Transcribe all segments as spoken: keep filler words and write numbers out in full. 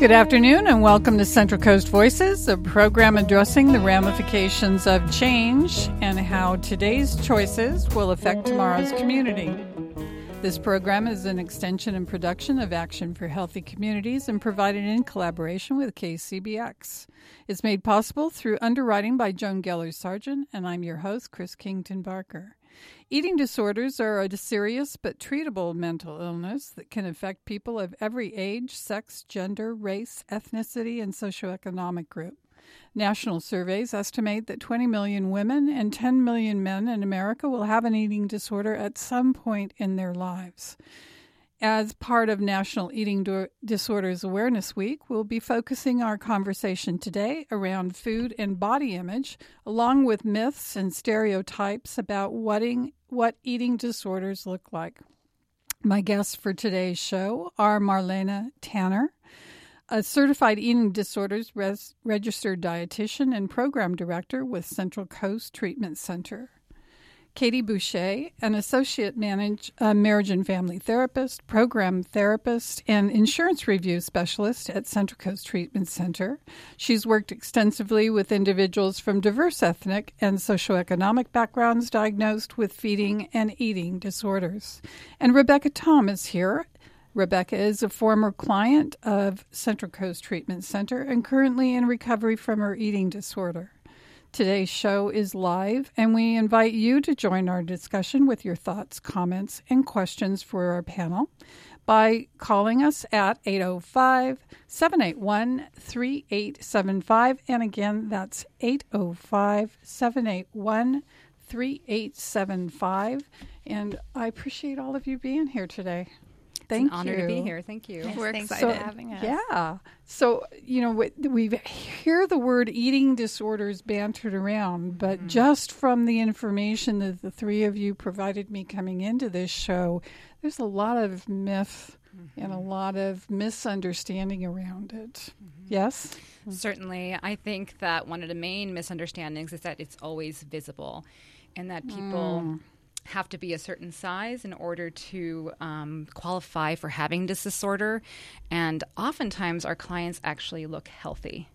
Good afternoon and welcome to Central Coast Voices, a program addressing the ramifications of change and how today's choices will affect tomorrow's community. This program is an extension and production of Action for Healthy Communities and provided in collaboration with K C B X. It's made possible through underwriting by Joan Geller-Sargent, and I'm your host, Chris Kington Barker. Eating disorders are a serious but treatable mental illness that can affect people of every age, sex, gender, race, ethnicity, and socioeconomic group. National surveys estimate that twenty million women and ten million men in America will have an eating disorder at some point in their lives. As part of National Eating Do- Disorders Awareness Week, we'll be focusing our conversation today around food and body image, along with myths and stereotypes about what, ing- what eating disorders look like. My guests for today's show are Marlena Tanner, a certified eating disorders res- registered dietitian and program director with Central Coast Treatment Center; Katie Boucher, an associate manage, uh, marriage and family therapist, program therapist, and insurance review specialist at Central Coast Treatment Center. She's worked extensively with individuals from diverse ethnic and socioeconomic backgrounds diagnosed with feeding and eating disorders. And Rebecca Tom is here. Rebecca is a former client of Central Coast Treatment Center and currently in recovery from her eating disorder. Today's show is live, and we invite you to join our discussion with your thoughts, comments, and questions for our panel by calling us at eight oh five, seven eight one, three eight seven five. And again, that's eight oh five, seven eight one, three eight seven five. And I appreciate all of you being here today. Thank it's an honor you. to be here. Thank you. Yes, We're thanks excited. for having us. Yeah. So, you know, we, we hear the word eating disorders bantered around, but mm-hmm. just from the information that the three of you provided me coming into this show, there's a lot of myth mm-hmm. and a lot of misunderstanding around it. Mm-hmm. Yes? Certainly. I think that one of the main misunderstandings is that it's always visible and that people... Mm. have to be a certain size in order to um, qualify for having this disorder. And oftentimes our clients actually look healthy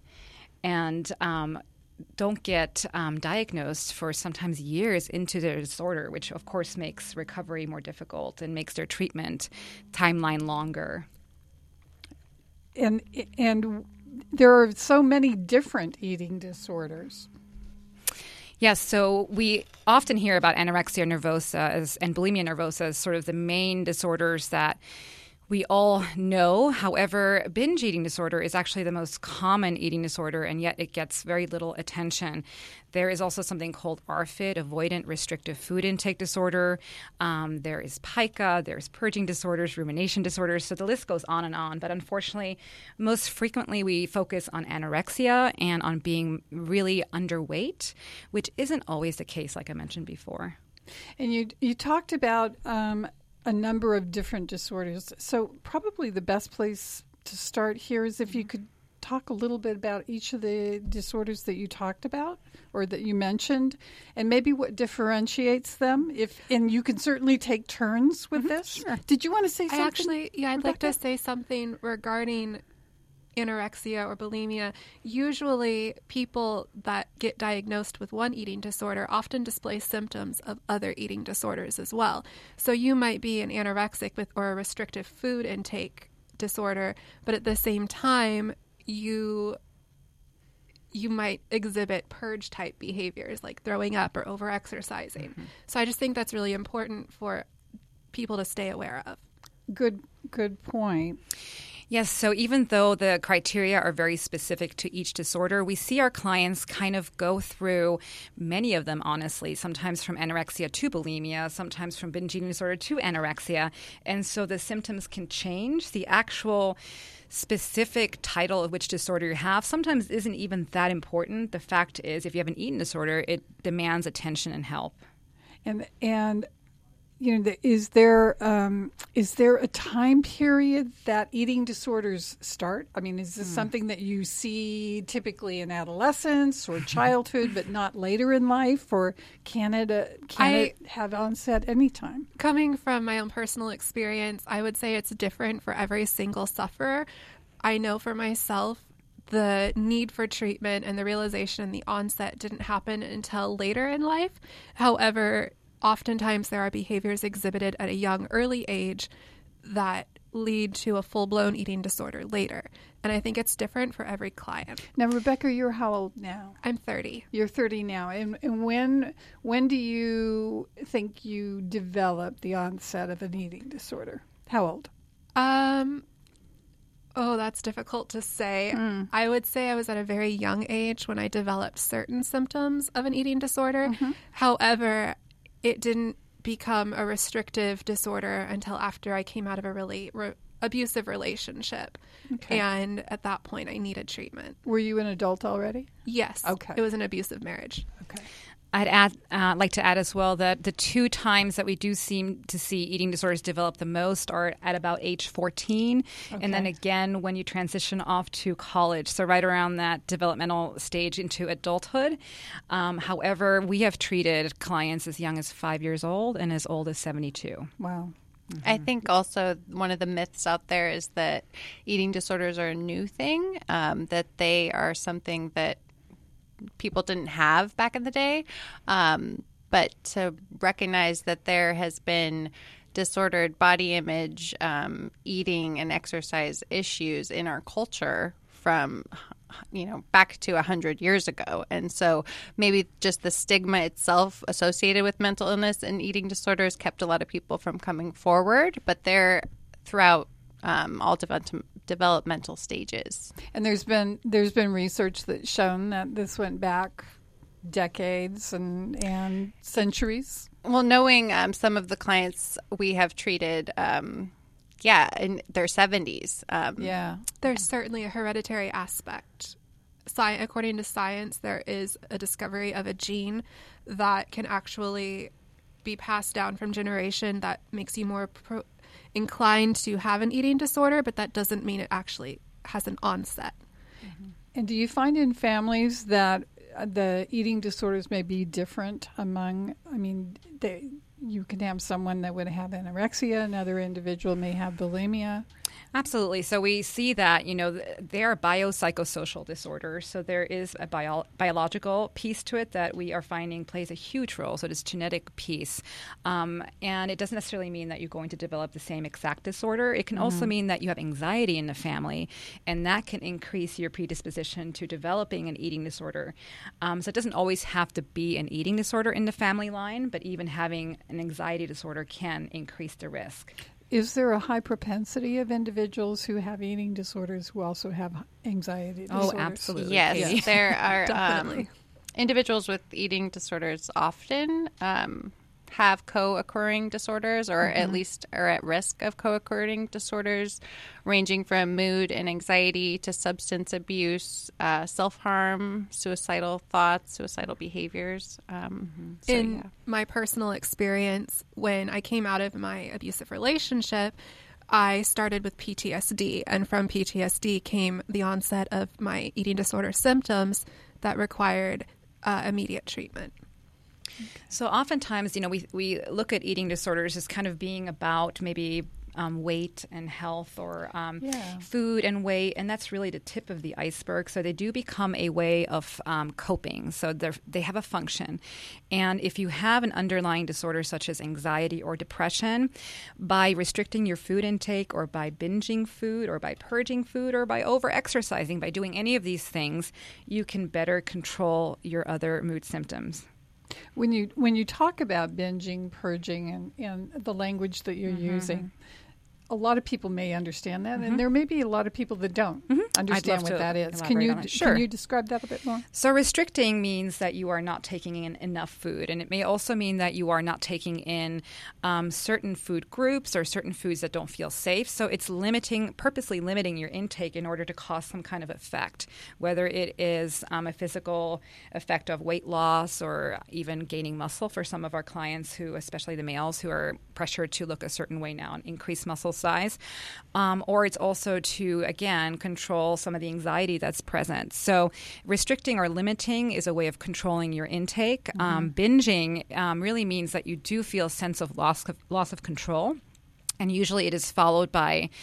and um, don't get um, diagnosed for sometimes years into their disorder, which of course makes recovery more difficult and makes their treatment timeline longer. And and there are so many different eating disorders. Yes, so we often hear about anorexia nervosa as, and bulimia nervosa as sort of the main disorders that we all know. However, binge eating disorder is actually the most common eating disorder, and yet it gets very little attention. There is also something called A R F I D, avoidant restrictive food intake disorder. Um, there is pica, there's purging disorders, rumination disorders, so the list goes on and on. But unfortunately, most frequently we focus on anorexia and on being really underweight, which isn't always the case, like I mentioned before. And you you talked about um, a number of different disorders. So probably the best place to start here is if you could talk a little bit about each of the disorders that you talked about or that you mentioned, and maybe what differentiates them. If and you can certainly take turns with mm-hmm. this. Sure. Did you want to say something? I actually, yeah, I'd Rebecca? like to say something regarding anorexia or bulimia. Usually people that get diagnosed with one eating disorder often display symptoms of other eating disorders as well. So you might be an anorexic with or a restrictive food intake disorder, but at the same time you you might exhibit purge type behaviors like throwing up or overexercising. Mm-hmm. So I just think that's really important for people to stay aware of. Good good point. Yes, so even though the criteria are very specific to each disorder, we see our clients kind of go through many of them, honestly, sometimes from anorexia to bulimia, sometimes from binge eating disorder to anorexia. And so the symptoms can change. The actual specific title of which disorder you have sometimes isn't even that important. The fact is, if you have an eating disorder, it demands attention and help. And and you know, is there um, is there a time period that eating disorders start? I mean, is this mm. something that you see typically in adolescence or childhood, but not later in life, or can it uh, can I, it have onset anytime? Coming from my own personal experience, I would say it's different for every single sufferer. I know for myself, the need for treatment and the realization and the onset didn't happen until later in life. However, oftentimes there are behaviors exhibited at a young, early age that lead to a full-blown eating disorder later. And I think it's different for every client. Now, Rebecca, you're how old now? I'm thirty. You're thirty now. And, and when when do you think you developed the onset of an eating disorder? How old? Um, oh, that's difficult to say. Mm. I would say I was at a very young age when I developed certain symptoms of an eating disorder. Mm-hmm. However, it didn't become a restrictive disorder until after I came out of a really re- abusive relationship. Okay. And at that point, I needed treatment. Were you an adult already? Yes. Okay. It was an abusive marriage. Okay. I'd add, uh, like to add as well that the two times that we do seem to see eating disorders develop the most are at about age fourteen, Okay. and then again when you transition off to college, so right around that developmental stage into adulthood. Um, however, we have treated clients as young as five years old and as old as seventy-two. Wow. Mm-hmm. I think also one of the myths out there is that eating disorders are a new thing, um, that they are something that people didn't have back in the day. Um, but to recognize that there has been disordered body image, um, eating, and exercise issues in our culture from, you know, back to a hundred years ago. And so maybe just the stigma itself associated with mental illness and eating disorders kept a lot of people from coming forward, but they're throughout um, all develop- developmental stages. And there's been there's been research that's shown that this went back decades and and centuries. Well, knowing um, some of the clients we have treated, um, yeah, in their seventies. Um, Yeah. There's certainly a hereditary aspect. Sci- according to science, there is a discovery of a gene that can actually be passed down from generation that makes you more pro- inclined to have an eating disorder, but that doesn't mean it actually has an onset. And do you find in families that uh, the eating disorders may be different among, I mean, they, you can have someone that would have anorexia, another individual may have bulimia. Absolutely. So we see that, you know, they are biopsychosocial disorders. So there is a bio- biological piece to it that we are finding plays a huge role. So this genetic piece. Um, and it doesn't necessarily mean that you're going to develop the same exact disorder. It can mm-hmm. also mean that you have anxiety in the family, and that can increase your predisposition to developing an eating disorder. Um, so it doesn't always have to be an eating disorder in the family line, but even having an anxiety disorder can increase the risk. Is there a high propensity of individuals who have eating disorders who also have anxiety disorders? Oh, absolutely. Yes, yes. there are Definitely. um, individuals with eating disorders often um, have co-occurring disorders, or mm-hmm. at least are at risk of co-occurring disorders, ranging from mood and anxiety to substance abuse, uh, self-harm, suicidal thoughts, suicidal behaviors. Um, mm-hmm. so, In yeah. my personal experience, when I came out of my abusive relationship, I started with P T S D, and from P T S D came the onset of my eating disorder symptoms that required uh, immediate treatment. So oftentimes, you know, we, we look at eating disorders as kind of being about maybe um, weight and health, or um, yeah. food and weight, and that's really the tip of the iceberg. So they do become a way of um, coping. So they have a function. And if you have an underlying disorder such as anxiety or depression, by restricting your food intake, or by binging food, or by purging food, or by over-exercising, by doing any of these things, you can better control your other mood symptoms. When you when you talk about binging, purging, and, and the language that you're mm-hmm. using, a lot of people may understand that, mm-hmm. and there may be a lot of people that don't mm-hmm. understand what that is. Can you sure. can you describe that a bit more? So restricting means that you are not taking in enough food, and it may also mean that you are not taking in um, certain food groups or certain foods that don't feel safe. So it's limiting, purposely limiting your intake in order to cause some kind of effect, whether it is um, a physical effect of weight loss or even gaining muscle for some of our clients who, especially the males, who are pressured to look a certain way now and increase muscle size, um, or it's also to, again, control some of the anxiety that's present. So restricting or limiting is a way of controlling your intake. Mm-hmm. Um, binging um, really means that you do feel a sense of loss of, loss of control. And usually it is followed by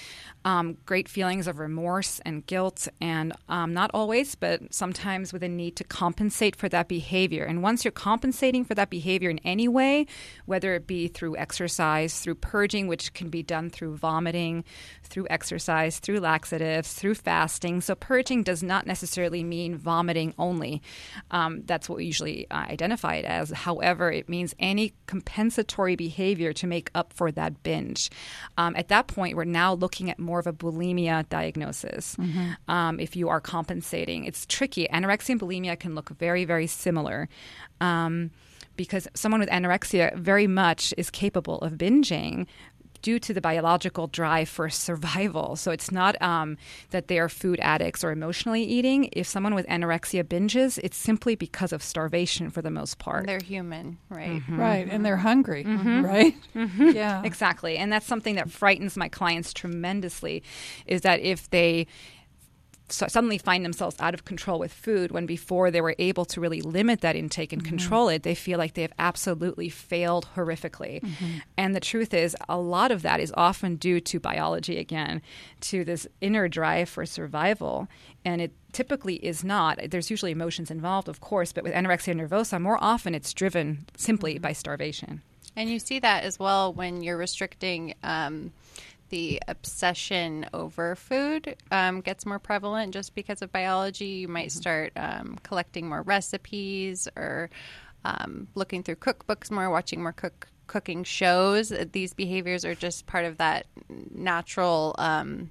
um, great feelings of remorse and guilt, and um, not always, but sometimes with a need to compensate for that behavior. And once you're compensating for that behavior in any way, whether it be through exercise, through purging, which can be done through vomiting, through exercise, through laxatives, through fasting. So purging does not necessarily mean vomiting only. Um, that's what we usually uh, identify it as. However, it means any compensatory behavior to make up for that binge. Um, at that point, we're now looking at more of a bulimia diagnosis. Mm-hmm. Um, if you are compensating, it's tricky. Anorexia and bulimia can look very, very similar. Um, because someone with anorexia very much is capable of binging due to the biological drive for survival. So it's not um, that they are food addicts or emotionally eating. If someone with anorexia binges, it's simply because of starvation for the most part. They're human, right? Mm-hmm. Right, and they're hungry, mm-hmm. right? Mm-hmm. Yeah. Exactly. And that's something that frightens my clients tremendously, is that if they so suddenly find themselves out of control with food when before they were able to really limit that intake and mm-hmm. control it, they feel like they have absolutely failed horrifically. Mm-hmm. And the truth is, a lot of that is often due to biology again, to this inner drive for survival. And it typically is not. There's usually emotions involved, of course, but with anorexia nervosa, more often it's driven simply mm-hmm. by starvation. And you see that as well when you're restricting um, the obsession over food um, gets more prevalent just because of biology. You might start um, collecting more recipes or um, looking through cookbooks more, watching more cook cooking shows. These behaviors are just part of that natural um,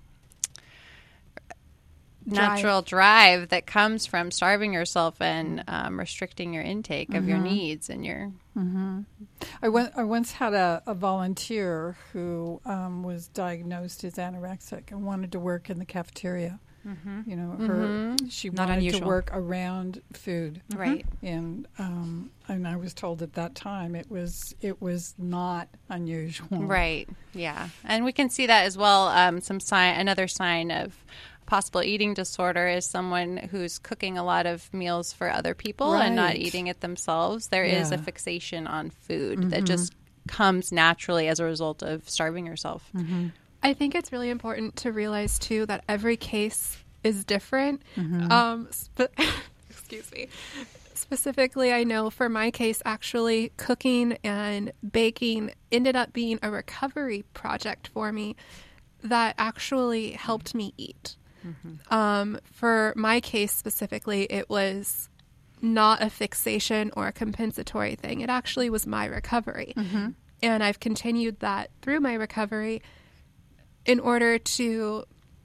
drive. natural drive that comes from starving yourself and um, restricting your intake of mm-hmm. your needs and your. Mm-hmm. I, went, I once had a, a volunteer who um, was diagnosed as anorexic and wanted to work in the cafeteria. Mm-hmm. You know, her mm-hmm. she Not wanted unusual. to work around food, right? And um, and I was told at that time it was it was not unusual, right? Yeah, and we can see that as well. Um, some sign, another sign of possible eating disorder is someone who's cooking a lot of meals for other people right. and not eating it themselves. There yeah. is a fixation on food mm-hmm. that just comes naturally as a result of starving yourself. Mm-hmm. I think it's really important to realize, too, that every case is different. Mm-hmm. Um, spe- excuse me. Specifically, I know for my case, actually, cooking and baking ended up being a recovery project for me that actually helped me eat. Mm-hmm. Um, for my case specifically, it was not a fixation or a compensatory thing. It actually was my recovery. Mm-hmm. And I've continued that through my recovery in order to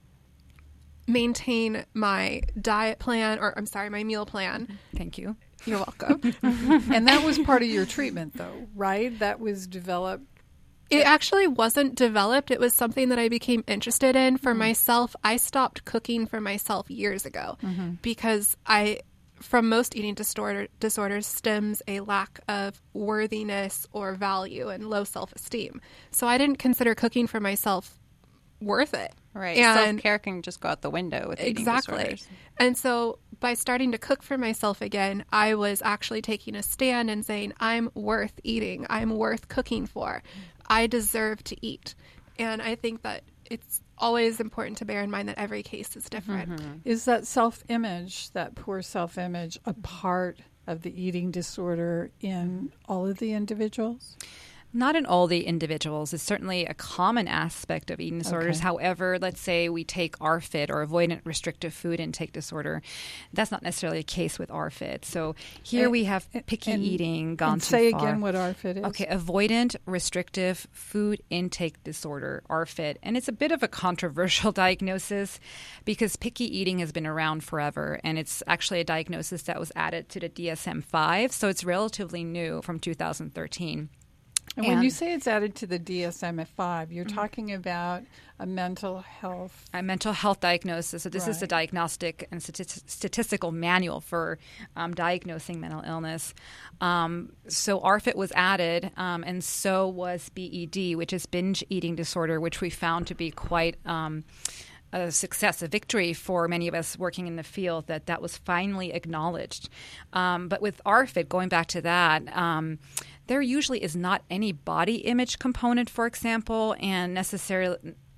maintain my diet plan, or I'm sorry, my meal plan. Thank you. You're welcome. And that was part of your treatment, though, right? That was developed. It actually wasn't developed. It was something that I became interested in. For mm-hmm. myself, I stopped cooking for myself years ago mm-hmm. because I, from most eating disorder, disorders stems a lack of worthiness or value and low self-esteem. So I didn't consider cooking for myself worth it. Right. And self-care can just go out the window with eating exactly. disorders. And so by starting to cook for myself again, I was actually taking a stand and saying, I'm worth eating. I'm worth cooking for. I deserve to eat. And I think that it's always important to bear in mind that every case is different. Mm-hmm. Is that self-image, that poor self-image, a part of the eating disorder in all of the individuals? Not in all the individuals. It's certainly a common aspect of eating disorders. Okay. However, let's say we take A R F I D, or avoidant restrictive food intake disorder. That's not necessarily a case with A R F I D. So here and, we have picky and, eating gone and too say far. Say again what A R F I D is. Okay, avoidant restrictive food intake disorder, A R F I D. And it's a bit of a controversial diagnosis because picky eating has been around forever, and it's actually a diagnosis that was added to the D S M five, so it's relatively new from two thousand thirteen. And, and when you say it's added to the D S M five, you're mm-hmm. talking about a mental health... A mental health diagnosis. So this right. is the diagnostic and stati- statistical manual for um, diagnosing mental illness. Um, so A R F I D was added, um, and so was B E D, which is binge eating disorder, which we found to be quite... Um, a success, a victory for many of us working in the field, that that was finally acknowledged. Um, but with A R F I D, going back to that, um, there usually is not any body image component, for example, and necessarily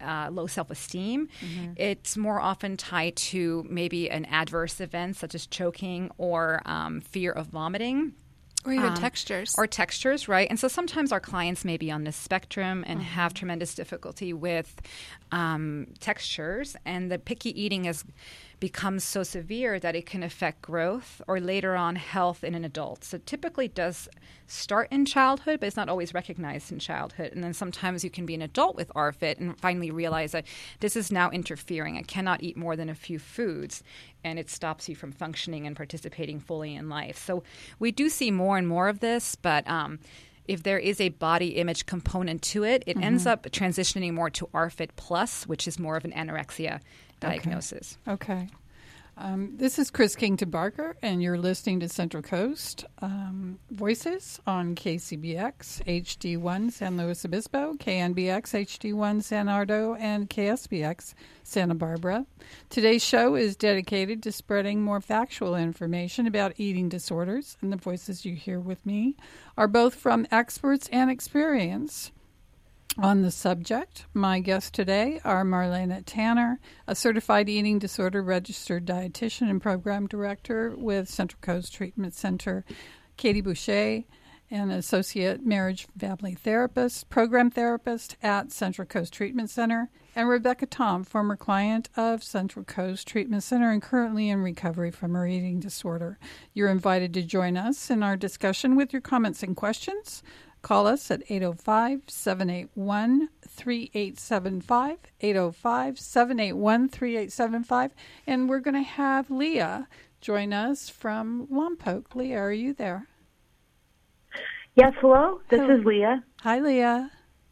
uh, low self-esteem. Mm-hmm. It's more often tied to maybe an adverse event such as choking or um, fear of vomiting. Or even um, textures. Or textures, right? And so sometimes our clients may be on this spectrum and mm-hmm. have tremendous difficulty with um, textures, and the picky eating has become so severe that it can affect growth or later on health in an adult. So typically it does start in childhood, but it's not always recognized in childhood. And then sometimes you can be an adult with R F I D and finally realize that this is now interfering. I cannot eat more than a few foods, and it stops you from functioning and participating fully in life. So we do see more and more of this, but um, if there is a body image component to it, it mm-hmm. ends up transitioning more to R F I D plus, which is more of an anorexia diagnosis. Okay. okay. Um, this is Chris Kington Barker, and you're listening to Central Coast um, Voices on K C B X, H D one San Luis Obispo, K N B X, H D one San Nardo, and K S B X Santa Barbara. Today's show is dedicated to spreading more factual information about eating disorders, and the voices you hear with me are both from experts and experience on the subject. My guests today are Marlena Tanner, a certified eating disorder registered dietitian and program director with Central Coast Treatment Center, Katie Boucher, an associate marriage family therapist, program therapist at Central Coast Treatment Center, and Rebecca Tom, former client of Central Coast Treatment Center and currently in recovery from her eating disorder. You're invited to join us in our discussion with your comments and questions. Call us at eight oh five, seven eight one, three eight seven five, eight oh five, seven eight one, three eight seven five. And we're going to have Leah join us from Lompoc. Leah, are you there? Yes, hello. This hello. is Leah. Hi, Leah.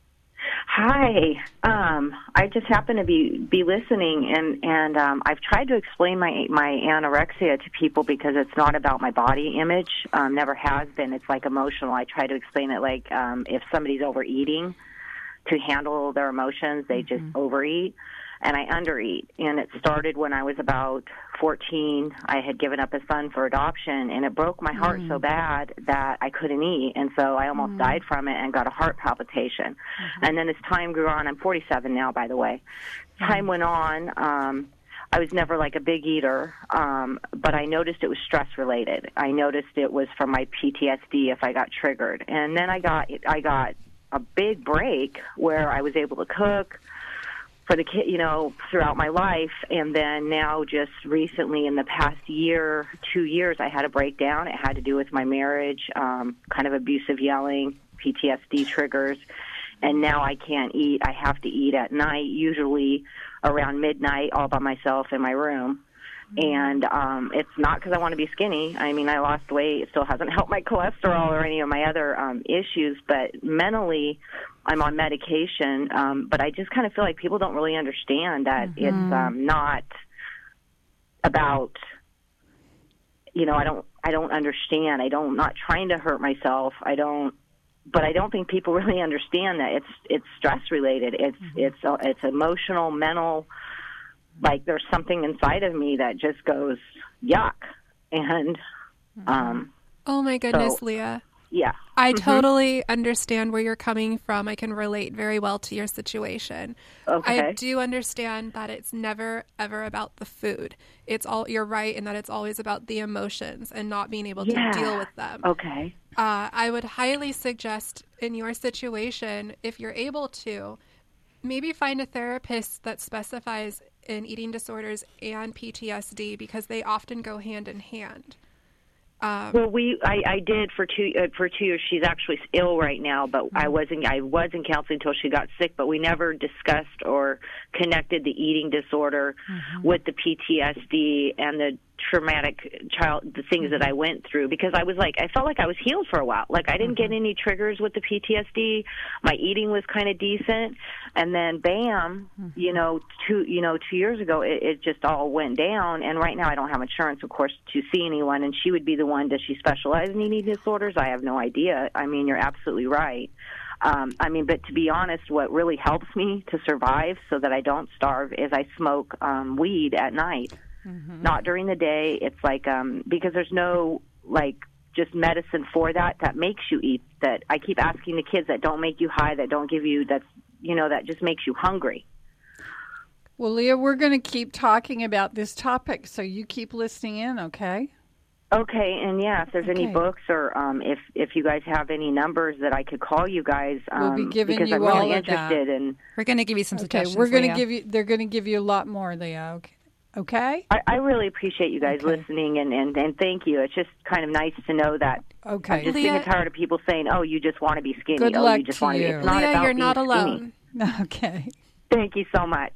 Hi. Um, I just happen to be, be listening, and, and um, I've tried to explain my my anorexia to people because it's not about my body image. Um, never has been. It's like emotional. I try to explain it like um, if somebody's overeating, to handle their emotions, they mm-hmm. just overeat. And I undereat. And it started when I was about fourteen. I had given up a son for adoption, and it broke my heart mm. so bad that I couldn't eat. And so I almost mm. died from it and got a heart palpitation. Mm-hmm. And then as time grew on, I'm forty-seven now, by the way. Mm. Time went on. Um, I was never like a big eater, um, but I noticed it was stress-related. I noticed it was from my P T S D if I got triggered. And then I got I got a big break where I was able to cook for the kid, you know, throughout my life. And then now just recently in the past year, two years, I had a breakdown. It had to do with my marriage, um, kind of abusive yelling, P T S D triggers. And now I can't eat. I have to eat at night, usually around midnight, all by myself in my room. And um, it's not because I want to be skinny. I mean, I lost weight. It still hasn't helped my cholesterol or any of my other um, issues. But mentally, I'm on medication. Um, but I just kind of feel like people don't really understand that mm-hmm. it's um, not about, you know, I don't, I don't understand. I don't, I'm not trying to hurt myself. I don't, but I don't think people really understand that it's, it's stress related. It's, mm-hmm. it's, uh, it's emotional, mental. Like there's something inside of me that just goes yuck, and um. Oh my goodness, so, Leah. Yeah, I mm-hmm. totally understand where you're coming from. I can relate very well to your situation. Okay. I do understand that it's never ever about the food. It's all you're right in that it's always about the emotions and not being able to yeah. deal with them. Okay. Uh, I would highly suggest in your situation, if you're able to, maybe find a therapist that specifies in eating disorders and P T S D because they often go hand in hand. Um, well, we I, I did for two uh, for two years. She's actually ill right now, but mm-hmm. I wasn't I was in counseling until she got sick. But we never discussed or connected the eating disorder mm-hmm. with the P T S D and the traumatic child, the things mm-hmm. that I went through, because I was like, I felt like I was healed for a while. Like I didn't mm-hmm. get any triggers with the P T S D. My eating was kind of decent. And then bam, mm-hmm. you know, two, you know, two years ago, it, it just all went down. And right now I don't have insurance, of course, to see anyone. And she would be the one. Does she specialize in eating disorders? I have no idea. I mean, you're absolutely right. Um, I mean, but to be honest, what really helps me to survive so that I don't starve is I smoke um, weed at night. Mm-hmm. Not during the day. It's like, um, because there's no, like, just medicine for that that makes you eat. That I keep asking the kids that don't make you high, that don't give you, that's, you know, that just makes you hungry. Well, Leah, we're going to keep talking about this topic, so you keep listening in, okay? Okay, and yeah, if there's Okay. any books or um, if if you guys have any numbers that I could call you guys, um, We'll be giving because you I'm really all of that. interested in. We're going to give you some Okay, suggestions. we're going to Leah. give you. They're going to give you a lot more, Leah. Okay. Okay. I, I really appreciate you guys Okay. listening, and, and, and thank you. It's just kind of nice to know that. Okay. I'm just Leah- getting tired of people saying, "Oh, you just want to be skinny. Good oh, luck you just to want to be." you. It's not Leah, about you're being not skinny. alone. Okay. Thank you so much.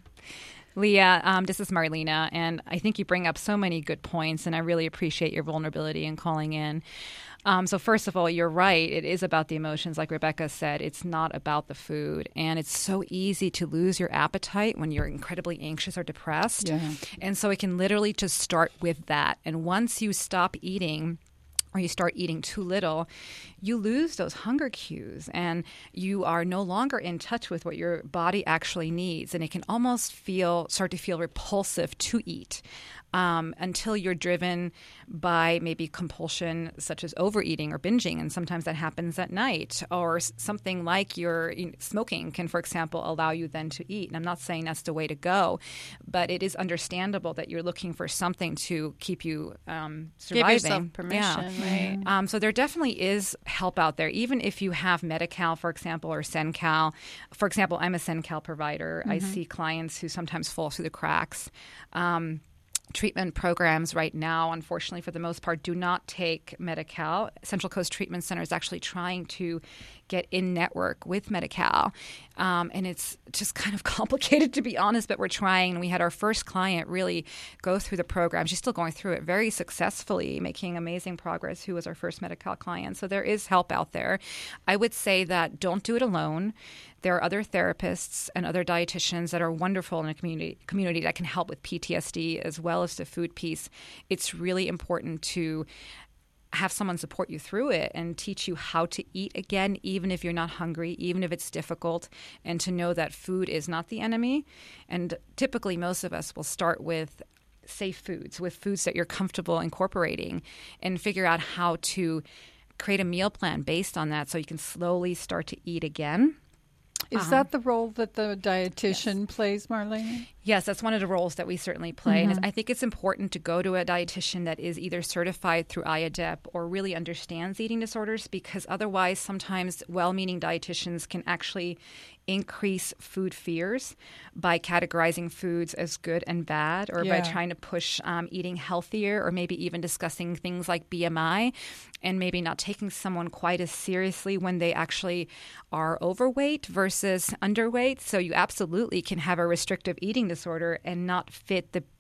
Leah, um, this is Marlena, and I think you bring up so many good points, and I really appreciate your vulnerability in calling in. Um, so first of all, you're right. It is about the emotions. Like Rebecca said, it's not about the food. And it's so easy to lose your appetite when you're incredibly anxious or depressed. Yeah. And so it can literally just start with that. And once you stop eating, or you start eating too little, you lose those hunger cues and you are no longer in touch with what your body actually needs. And it can almost feel, start to feel repulsive to eat um, until you're driven by maybe compulsion such as overeating or binging. And sometimes that happens at night, or s- something like your you know, smoking can, for example, allow you then to eat. And I'm not saying that's the way to go, but it is understandable that you're looking for something to keep you um, surviving. Give yourself permission, Yeah. right? Um, so there definitely is help out there, even if you have Medi-Cal, for example, or SendCal. For example, I'm a SendCal provider. I see clients who sometimes fall through the cracks. Um, treatment programs right now, unfortunately, for the most part, do not take Medi-Cal. Central Coast Treatment Center is actually trying to get in network with Medi-Cal. Um, and it's just kind of complicated, to be honest, but we're trying. And we had our first client really go through the program. She's still going through it very successfully, making amazing progress, who was our first Medi-Cal client. So there is help out there. I would say that don't do it alone. There are other therapists and other dietitians that are wonderful in a community community that can help with P T S D as well as the food piece. It's really important to have someone support you through it and teach you how to eat again, even if you're not hungry, even if it's difficult, and to know that food is not the enemy. And typically, most of us will start with safe foods, with foods that you're comfortable incorporating, and figure out how to create a meal plan based on that so you can slowly start to eat again. Is Uh-huh. that the role that the dietitian plays, Marlene? Yes, that's one of the roles that we certainly play. And it's, I think it's important to go to a dietitian that is either certified through I A D E P or really understands eating disorders, because otherwise sometimes well-meaning dietitians can actually increase food fears by categorizing foods as good and bad, or Yeah. by trying to push um, eating healthier, or maybe even discussing things like B M I, and maybe not taking someone quite as seriously when they actually are overweight versus underweight. So you absolutely can have a restrictive eating disorder and not fit the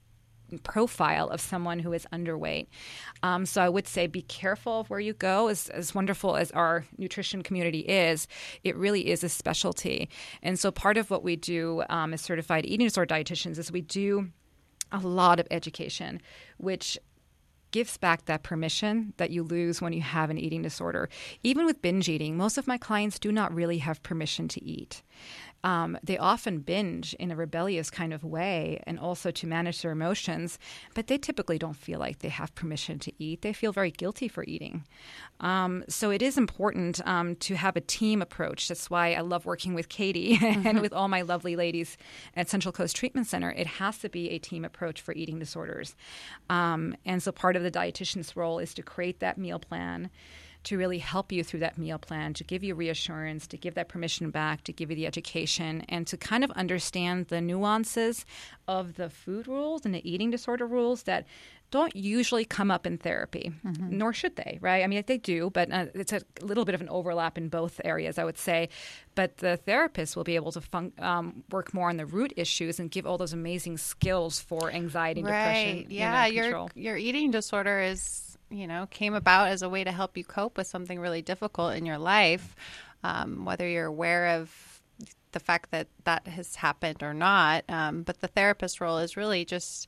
profile of someone who is underweight. Um, so I would say be careful of where you go. As, as wonderful as our nutrition community is, it really is a specialty. And so part of what we do um, as certified eating disorder dietitians is we do a lot of education, which gives back that permission that you lose when you have an eating disorder. Even with binge eating, most of my clients do not really have permission to eat. Um, they often binge in a rebellious kind of way and also to manage their emotions, but they typically don't feel like they have permission to eat. They feel very guilty for eating. Um, so it is important um, to have a team approach. That's why I love working with Katie mm-hmm. and with all my lovely ladies at Central Coast Treatment Center. It has to be a team approach for eating disorders. Um, and so part of the dietitian's role is to create that meal plan, to really help you through that meal plan, to give you reassurance, to give that permission back, to give you the education, and to kind of understand the nuances of the food rules and the eating disorder rules that don't usually come up in therapy, mm-hmm. nor should they, right? I mean, they do, but uh, it's a little bit of an overlap in both areas, I would say. But the therapist will be able to fun- um, work more on the root issues and give all those amazing skills for anxiety and right. depression. Yeah, you know, your control. your eating disorder is, you know, came about as a way to help you cope with something really difficult in your life, um, whether you're aware of the fact that that has happened or not. Um, but the therapist role is really just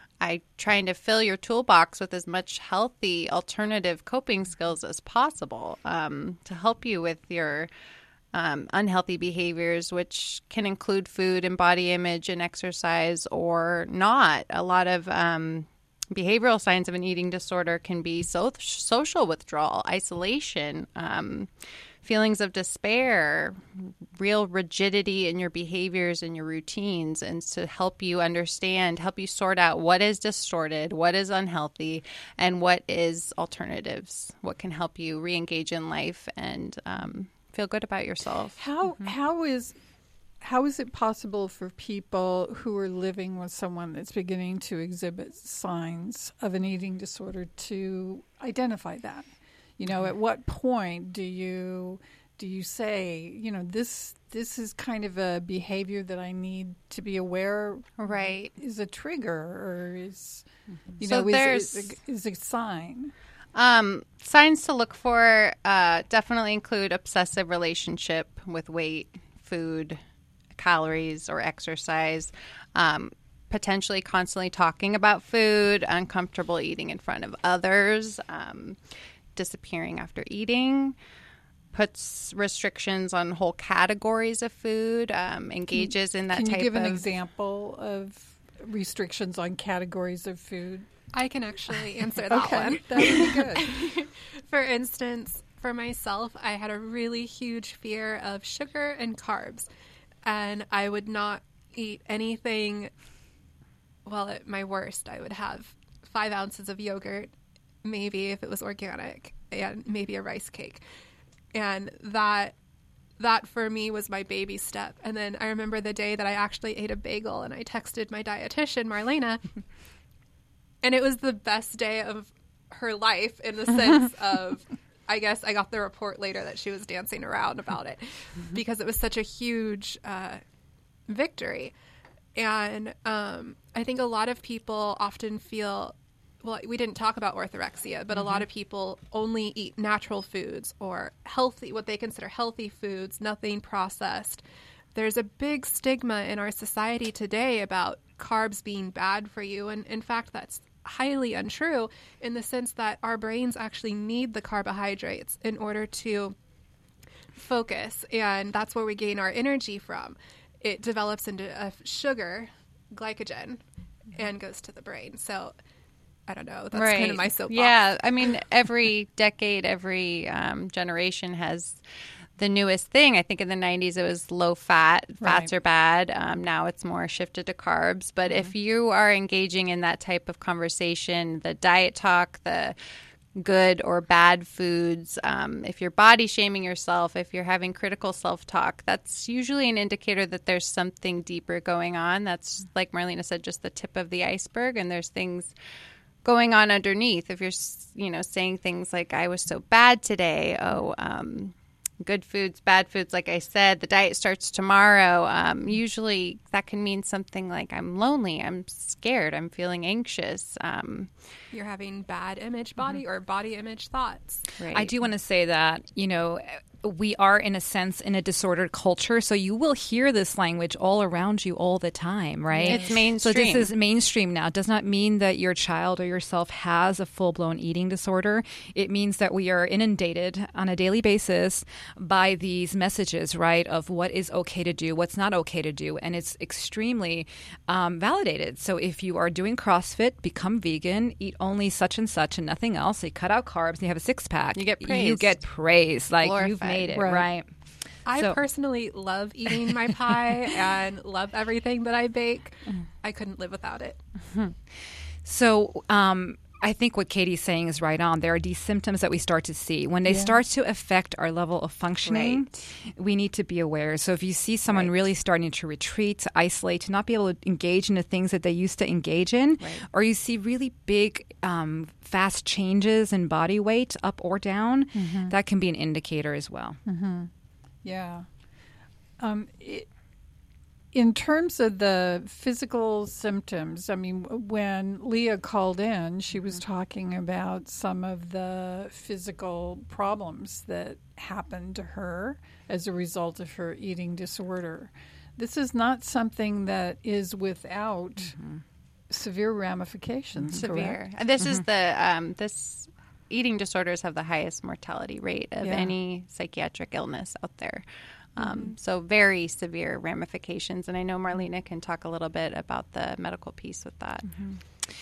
I trying to fill your toolbox with as much healthy alternative coping skills as possible um, to help you with your um, unhealthy behaviors, which can include food and body image and exercise or not. A lot of um, behavioral signs of an eating disorder can be so- social withdrawal, isolation, um, feelings of despair, real rigidity in your behaviors and your routines, and to help you understand, help you sort out what is distorted, what is unhealthy, and what is alternatives, what can help you re-engage in life and um, feel good about yourself. How mm-hmm. how is how is it possible for people who are living with someone that's beginning to exhibit signs of an eating disorder to identify that? You know, at what point do you do you say, you know, this this is kind of a behavior that I need to be aware right. is a trigger or is, you so know, there's, is, is, is a sign? Um, signs to look for uh, definitely include obsessive relationship with weight, food, calories, or exercise. Um, potentially constantly talking about food, uncomfortable eating in front of others, um, disappearing after eating, puts restrictions on whole categories of food, um, engages can, in that can type of... Can you give an example of restrictions on categories of food? I can actually answer that okay, one. That would be good. For instance, for myself, I had a really huge fear of sugar and carbs, and I would not eat anything. Well, at my worst, I would have five ounces of yogurt, maybe if it was organic, and maybe a rice cake. And that that for me was my baby step. And then I remember the day that I actually ate a bagel and I texted my dietitian, Marlena, and it was the best day of her life in the sense of, I guess I got the report later that she was dancing around about it because it was such a huge uh, victory. And um, I think a lot of people often feel, well, we didn't talk about orthorexia, but mm-hmm. a lot of people only eat natural foods or healthy, what they consider healthy foods, nothing processed. There's a big stigma in our society today about carbs being bad for you. And in fact, that's highly untrue in the sense that our brains actually need the carbohydrates in order to focus. And that's where we gain our energy from. It develops into a sugar, glycogen, and goes to the brain. So I don't know. That's right. kind of my soapbox. Yeah. I mean, every decade, every um, generation has the newest thing. I think in the nineties it was low fat. Fats right. are bad. Um, now it's more shifted to carbs. But mm-hmm. if you are engaging in that type of conversation, the diet talk, the good or bad foods, um, if you're body shaming yourself, if you're having critical self-talk, that's usually an indicator that there's something deeper going on. That's, like Marlena said, just the tip of the iceberg, and there's things going on underneath. If you're, you know, saying things like, I was so bad today, oh, um, good foods, bad foods, like I said, the diet starts tomorrow. Um, usually that can mean something like I'm lonely, I'm scared, I'm feeling anxious. Um, You're having bad image body mm-hmm. or body image thoughts. Right. I do want to say that, you know, we are, in a sense, in a disordered culture. So you will hear this language all around you all the time, right? It's mainstream. So this is mainstream now. It does not mean that your child or yourself has a full-blown eating disorder. It means that we are inundated on a daily basis by these messages, right, of what is okay to do, what's not okay to do. And it's extremely um, validated. So if you are doing CrossFit, become vegan, eat only such and such and nothing else, you cut out carbs, and you have a six-pack. You get praised. You get praised. Like, Glorified. You've made it, right? right. I so, personally love eating my pie and love everything that I bake. I couldn't live without it. So um, I think what Katie's saying is right on. There are these symptoms that we start to see. When they yeah. start to affect our level of functioning, right. we need to be aware. So if you see someone right. really starting to retreat, to isolate, to not be able to engage in the things that they used to engage in, right. or you see really big, um, fast changes in body weight up or down, mm-hmm. that can be an indicator as well. Mm-hmm. Yeah. Um, it, in terms of the physical symptoms, I mean, when Leah called in, she was talking about some of the physical problems that happened to her as a result of her eating disorder. This is not something that is without mm-hmm. severe ramifications. Severe. Correct? This mm-hmm. is the um, this eating disorders have the highest mortality rate of yeah. any psychiatric illness out there. Um, mm-hmm. So very severe ramifications. And I know Marlena can talk a little bit about the medical piece with that. Mm-hmm.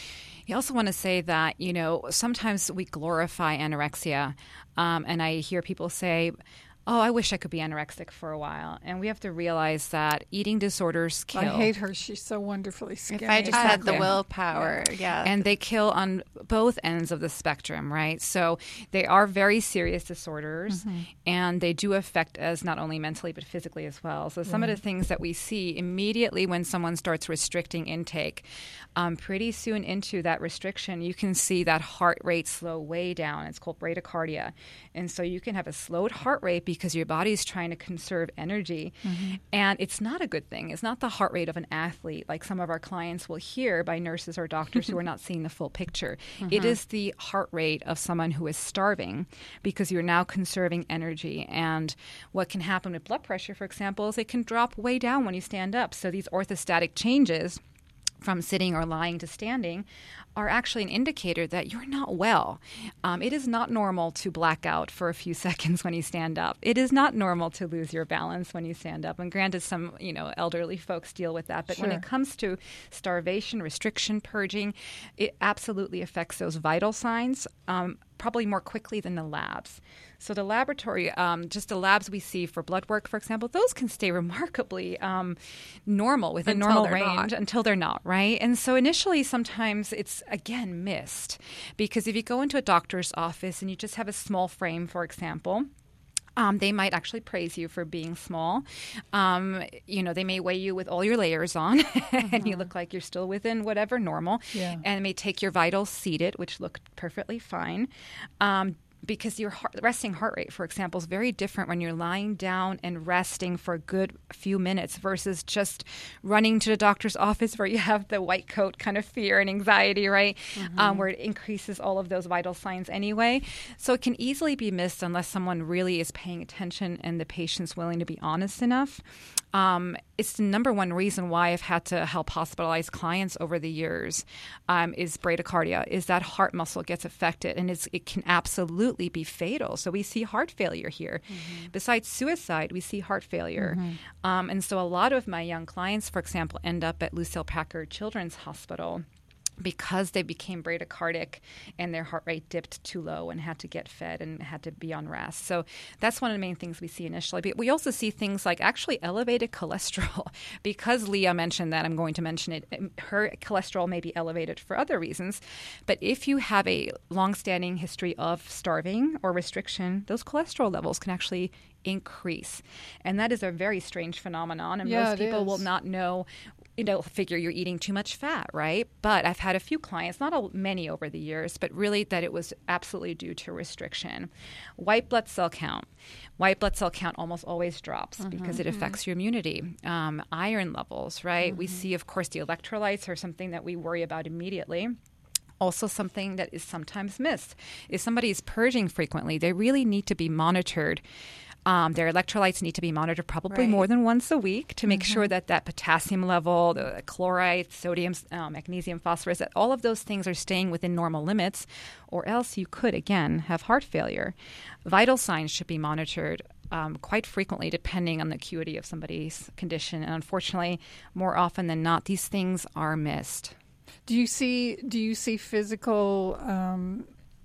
You also want to say that, you know, sometimes we glorify anorexia, um, and I hear people say, oh, I wish I could be anorexic for a while. And we have to realize that eating disorders kill. I hate her. She's so wonderfully skinny. If I just had the Exactly. willpower, yeah. yeah. And they kill on both ends of the spectrum, right? So they are very serious disorders, mm-hmm. and they do affect us not only mentally but physically as well. So some right. of the things that we see immediately when someone starts restricting intake, um, pretty soon into that restriction, you can see that heart rate slow way down. It's called bradycardia. And so you can have a slowed heart rate because your body is trying to conserve energy. Mm-hmm. And it's not a good thing. It's not the heart rate of an athlete like some of our clients will hear by nurses or doctors who are not seeing the full picture. Mm-hmm. It is the heart rate of someone who is starving because you're now conserving energy. And what can happen with blood pressure, for example, is it can drop way down when you stand up. So these orthostatic changes from sitting or lying to standing are actually an indicator that you're not well. Um, it is not normal to black out for a few seconds when you stand up. It is not normal to lose your balance when you stand up. And granted, some you know elderly folks deal with that. But sure. when it comes to starvation, restriction, purging, it absolutely affects those vital signs um, probably more quickly than the labs. So the laboratory, um, just the labs we see for blood work, for example, those can stay remarkably um, normal within until normal range not. until they're not, right? And so initially, sometimes it's, again, missed. Because if you go into a doctor's office and you just have a small frame, for example, Um, they might actually praise you for being small. Um, you know, they may weigh you with all your layers on, mm-hmm. and you look like you're still within whatever normal. Yeah. And may take your vitals seated, which look perfectly fine. Um, because your heart, resting heart rate, for example, is very different when you're lying down and resting for a good few minutes versus just running to the doctor's office where you have the white coat kind of fear and anxiety, right? Mm-hmm. Um, where it increases all of those vital signs anyway. So it can easily be missed unless someone really is paying attention and the patient's willing to be honest enough. Um, it's the number one reason why I've had to help hospitalize clients over the years um, is bradycardia, is that heart muscle gets affected, and it's, it can absolutely be fatal. So we see heart failure here. Mm-hmm. Besides suicide, we see heart failure. Mm-hmm. Um, and so a lot of my young clients, for example, end up at Lucille Packard Children's Hospital because they became bradycardic and their heart rate dipped too low and had to get fed and had to be on rest. So that's one of the main things we see initially. But we also see things like actually elevated cholesterol. Because Leah mentioned that, I'm going to mention it. Her cholesterol may be elevated for other reasons. But if you have a longstanding history of starving or restriction, those cholesterol levels can actually increase. And that is a very strange phenomenon. And yeah, most people is. will not know. You know, figure you're eating too much fat, right? But I've had a few clients, not a, many over the years, but really that it was absolutely due to restriction. White blood cell count. White blood cell count almost always drops mm-hmm. because it affects your immunity. Um, iron levels, right? Mm-hmm. We see, of course, the electrolytes are something that we worry about immediately. Also something that is sometimes missed. If somebody is purging frequently, they really need to be monitored. Um, their electrolytes need to be monitored probably right. more than once a week to make mm-hmm. sure that that potassium level, the chloride, sodium, uh, magnesium, phosphorus, that all of those things are staying within normal limits, or else you could, again, have heart failure. Vital signs should be monitored um, quite frequently depending on the acuity of somebody's condition. And unfortunately, more often than not, these things are missed. Do you see, do you see physical, um,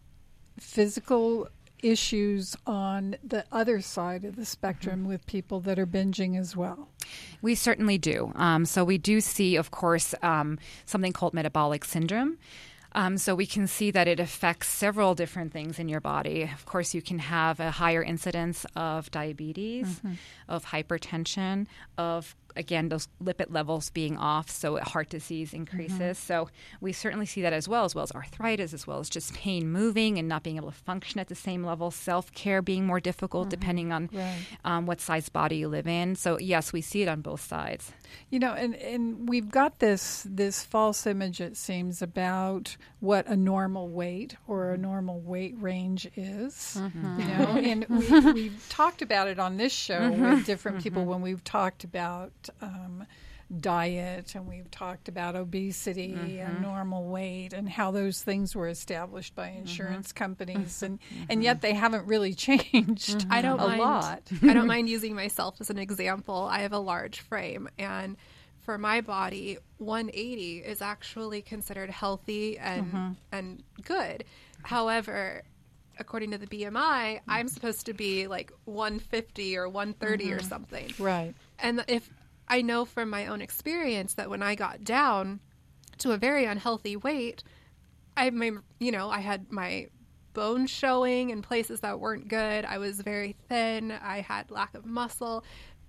physical issues on the other side of the spectrum mm-hmm. with people that are binging as well? We certainly do. Um, so we do see, of course, um, something called metabolic syndrome. Um, so we can see that it affects several different things in your body. Of course, you can have a higher incidence of diabetes, mm-hmm. of hypertension, of again, those lipid levels being off, so heart disease increases. Mm-hmm. So we certainly see that as well, as well as arthritis, as well as just pain moving and not being able to function at the same level, self-care being more difficult mm-hmm. depending on right. um, what size body you live in. So yes, we see it on both sides. You know, and, and we've got this this false image, it seems, about what a normal weight or a normal weight range is. Mm-hmm. You know, and we, we've talked about it on this show mm-hmm. with different mm-hmm. people when we've talked about Um, diet, and we've talked about obesity mm-hmm. and normal weight and how those things were established by insurance mm-hmm. companies, and, mm-hmm. and yet they haven't really changed mm-hmm. I don't a mind, lot. I don't mind using myself as an example. I have a large frame, and for my body, one eighty is actually considered healthy and mm-hmm. and good. However, according to the B M I, I'm supposed to be like one fifty or one thirty mm-hmm. or something. Right. And if I know from my own experience that when I got down to a very unhealthy weight, I may, you know, I had my bones showing in places that weren't good. I was very thin. I had lack of muscle.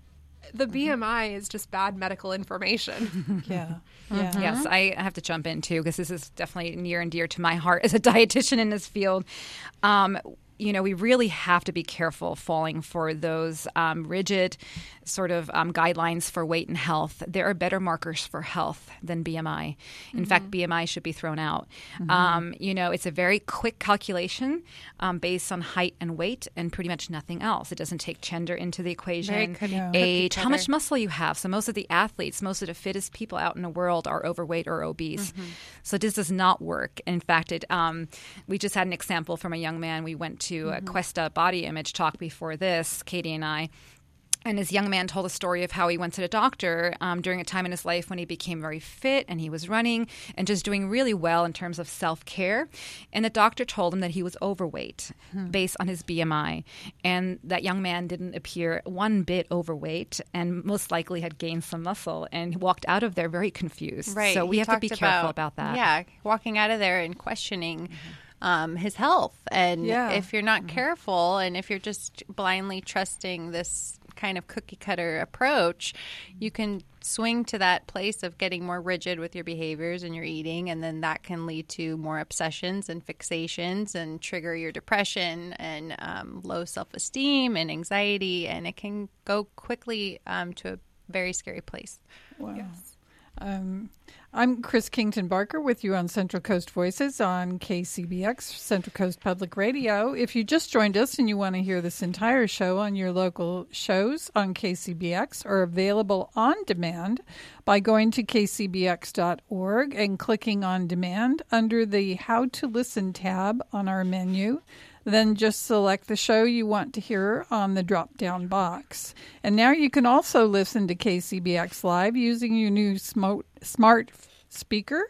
The B M I is just bad medical information. Yeah. Yeah. Mm-hmm. Yes, I have to jump in too, because this is definitely near and dear to my heart as a dietitian in this field. Um, you know, we really have to be careful falling for those um, rigid sort of um, guidelines for weight and health. There are better markers for health than B M I. In mm-hmm. fact, B M I should be thrown out. Mm-hmm. Um, you know, it's a very quick calculation um, based on height and weight and pretty much nothing else. It doesn't take gender into the equation, very no. age, how much muscle you have. So most of the athletes, most of the fittest people out in the world are overweight or obese. Mm-hmm. So this does not work. In fact, it, um, we just had an example from a young man. We went to mm-hmm. a Questa body image talk before this, Katie and I. And this young man told a story of how he went to the doctor um, during a time in his life when he became very fit and he was running and just doing really well in terms of self-care. And the doctor told him that he was overweight hmm. based on his B M I. And that young man didn't appear one bit overweight and most likely had gained some muscle and walked out of there very confused. Right. So we he have to be careful about, about that. Yeah, walking out of there and questioning mm-hmm. Um, his health. And yeah. if you're not mm-hmm. careful and if you're just blindly trusting this kind of cookie cutter approach, you can swing to that place of getting more rigid with your behaviors and your eating. And then that can lead to more obsessions and fixations and trigger your depression and um, low self-esteem and anxiety. And it can go quickly um, to a very scary place. Wow. Yes. Um, I'm Chris Kington Barker with you on Central Coast Voices on K C B X, Central Coast Public Radio. If you just joined us and you want to hear this entire show on your local shows on K C B X are available on demand by going to k c b x dot org and clicking on demand under the How to Listen tab on our menu. Then just select the show you want to hear on the drop-down box. And now you can also listen to K C B X Live using your new smart, smart speaker.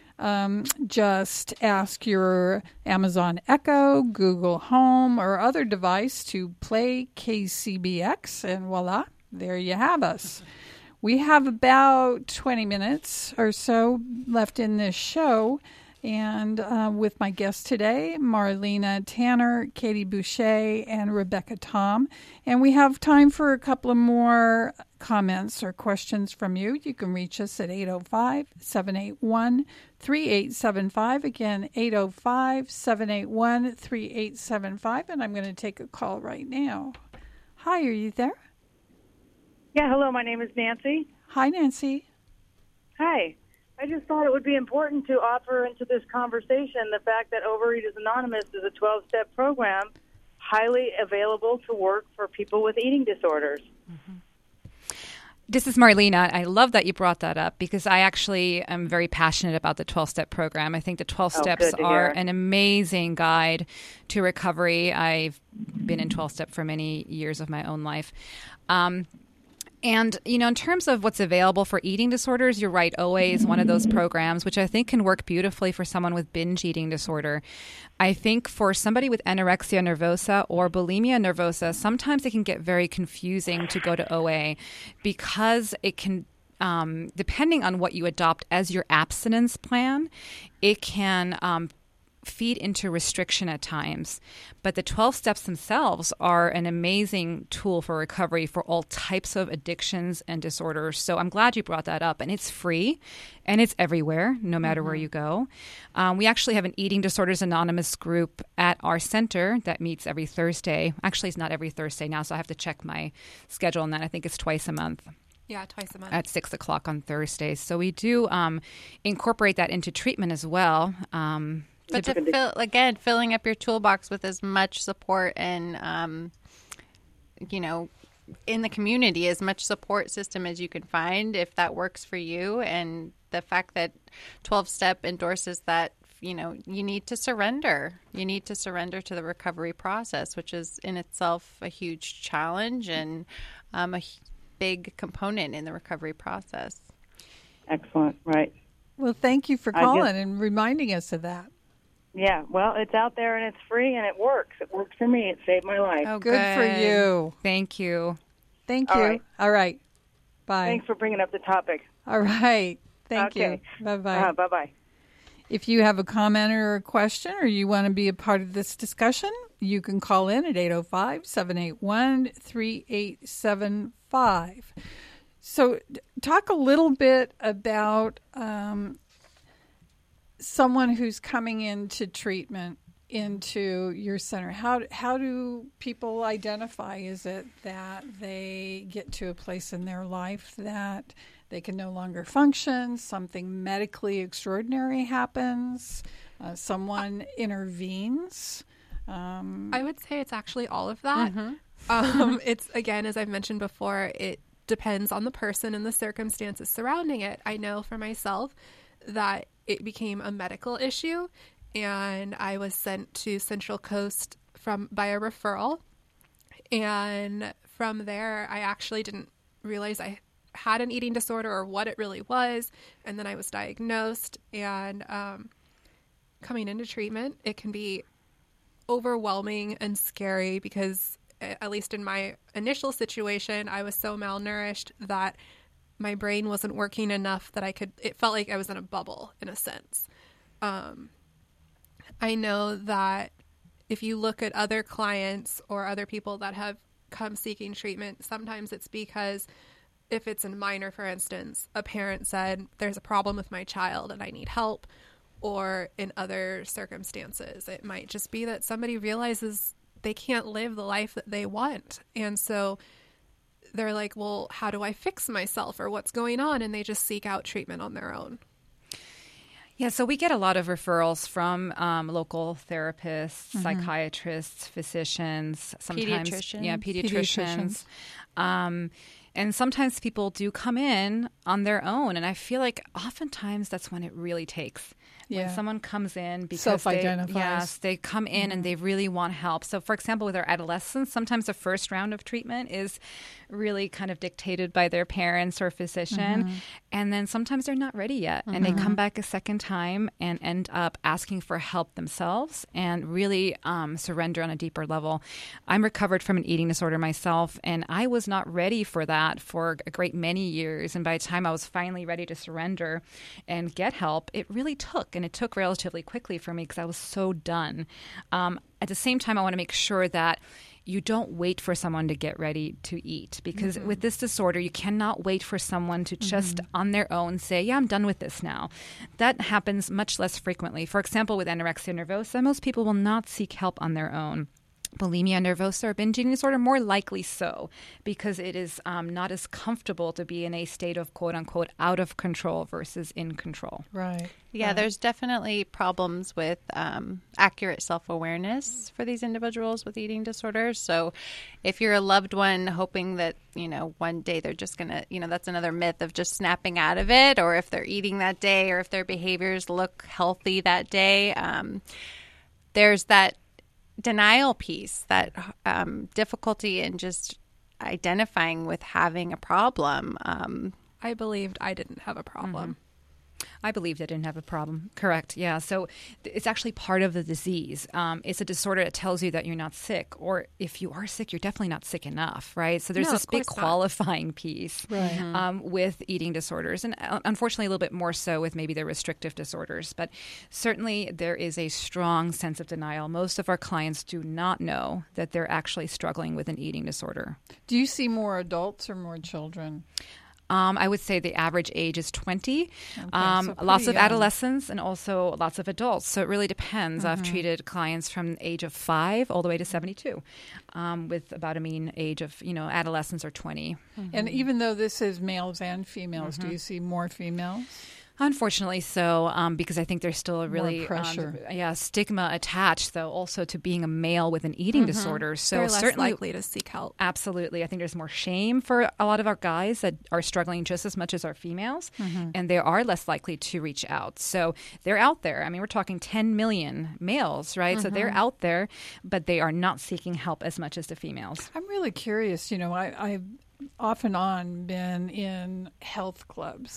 Um, just ask your Amazon Echo, Google Home, or other device to play K C B X, and voila, there you have us. We have about twenty minutes or so left in this show. And uh, with my guests today, Marlena Tanner, Katie Boucher, and Rebecca Tom. And we have time for a couple of more comments or questions from you. You can reach us at eight oh five, seven eight one, three eight seven five. Again, eight oh five, seven eight one, three eight seven five. And I'm going to take a call right now. Hi, are you there? Yeah, hello. My name is Nancy. Hi, Nancy. Hi. I just thought it would be important to offer into this conversation the fact that Overeaters Anonymous is a twelve-step program highly available to work for people with eating disorders. Mm-hmm. This is Marlena. I love that you brought that up because I actually am very passionate about the twelve-step program. I think the twelve oh, steps are hear. an amazing guide to recovery. I've been in twelve-step for many years of my own life. Um, And, you know, in terms of what's available for eating disorders, you're right. O A is one of those programs, which I think can work beautifully for someone with binge eating disorder. I think for somebody with anorexia nervosa or bulimia nervosa, sometimes it can get very confusing to go to O A because it can, um, depending on what you adopt as your abstinence plan, it can um feed into restriction at times. But the twelve steps themselves are an amazing tool for recovery for all types of addictions and disorders. So I'm glad you brought that up. And it's free and it's everywhere, no matter mm-hmm. where you go. Um, we actually have an Eating Disorders Anonymous group at our center that meets every Thursday. Actually, it's not every Thursday now, so I have to check my schedule on that. I think it's twice a month. Yeah, twice a month. At six o'clock on Thursdays. So we do um, incorporate that into treatment as well. Um, But to fill, again, filling up your toolbox with as much support and, um, you know, in the community, as much support system as you can find, if that works for you. And the fact that twelve-step endorses that, you know, you need to surrender. You need to surrender to the recovery process, which is in itself a huge challenge and um, a big component in the recovery process. Excellent. Right. Well, thank you for I calling just- and reminding us of that. Yeah. Well, it's out there and it's free and it works. It worked for me. It saved my life. Oh, Good for you. Thank you. Thank All you. right. All right. Bye. Thanks for bringing up the topic. All right. Thank Okay. you. Bye-bye. Uh, bye-bye. If you have a comment or a question or you want to be a part of this discussion, you can call in at eight oh five, seven eight one, three eight seven five. So d- talk a little bit about um, someone who's coming into treatment into your center. How, how do people identify? Is it that they get to a place in their life that they can no longer function, something medically extraordinary happens, uh, someone intervenes? Um, I would say it's actually all of that. Um, it's, again, as I've mentioned before, it depends on the person and the circumstances surrounding it. I know for myself that it became a medical issue, and I was sent to Central Coast from by a referral. And from there, I actually didn't realize I had an eating disorder or what it really was. And then I was diagnosed, and um, coming into treatment, it can be overwhelming and scary because, at least in my initial situation, I was so malnourished that my brain wasn't working enough that I could, it felt like I was in a bubble in a sense. Um, I know that if you look at other clients or other people that have come seeking treatment, sometimes it's because if it's in minor, for instance, a parent said, there's a problem with my child and I need help. Or in other circumstances, it might just be that somebody realizes they can't live the life that they want. And so they're like, well, how do I fix myself or what's going on? And they just seek out treatment on their own. Yeah, so we get a lot of referrals from um, local therapists, mm-hmm. psychiatrists, physicians, sometimes pediatricians. Yeah, pediatricians. Pediatricians. Um, and sometimes people do come in on their own, and I feel like oftentimes that's when it really takes. Yeah. When someone comes in because Self-identifies. they, yes, they come in mm-hmm. and they really want help. So, for example, with our adolescents, sometimes the first round of treatment is really kind of dictated by their parents or physician, mm-hmm. and then sometimes they're not ready yet, mm-hmm. and they come back a second time and end up asking for help themselves and really um, surrender on a deeper level. I'm recovered from an eating disorder myself, and I was not ready for that for a great many years. And by the time I was finally ready to surrender and get help, it really took. And it took relatively quickly for me because I was so done. Um, at the same time, I want to make sure that you don't wait for someone to get ready to eat, because mm-hmm. with this disorder, you cannot wait for someone to just mm-hmm. on their own say, yeah, I'm done with this now. That happens much less frequently. For example, with anorexia nervosa, most people will not seek help on their own. Bulimia nervosa or binge eating disorder, more likely so, because it is um, not as comfortable to be in a state of quote unquote out of control versus in control. Right. Yeah, right. There's definitely problems with um, accurate self-awareness for these individuals with eating disorders. So if you're a loved one hoping that, you know, one day they're just going to, you know, that's another myth of just snapping out of it, or if they're eating that day, or if their behaviors look healthy that day, um, there's that denial piece, that um, difficulty in just identifying with having a problem. Um, I believed I didn't have a problem. Mm-hmm. I believed I didn't have a problem. Correct. Yeah. So th- it's actually part of the disease. Um, it's a disorder that tells you that you're not sick, or if you are sick, you're definitely not sick enough, right? So there's No, this of big course not. qualifying piece Right. mm-hmm. um, with eating disorders, and uh, unfortunately a little bit more so with maybe the restrictive disorders. But certainly there is a strong sense of denial. Most of our clients do not know that they're actually struggling with an eating disorder. Do you see more adults or more children? Um, I would say the average age is twenty. Okay, um, so pretty lots of young. adolescents and also lots of adults. So it really depends. Mm-hmm. I've treated clients from the age of five all the way to seventy-two, um, with about a mean age of, you know, adolescents are twenty. Mm-hmm. And even though this is males and females, mm-hmm. do you see more females? Unfortunately so, um, because I think there's still a really More pressure. Um, yeah, stigma attached, though, also to being a male with an eating Mm-hmm. disorder. So They're less certainly likely to seek help. Absolutely. I think there's more shame for a lot of our guys that are struggling just as much as our females, mm-hmm. and they are less likely to reach out. So they're out there. I mean, we're talking ten million males, right? Mm-hmm. So they're out there, but they are not seeking help as much as the females. I'm really curious. You know, I, I've off and on been in health clubs.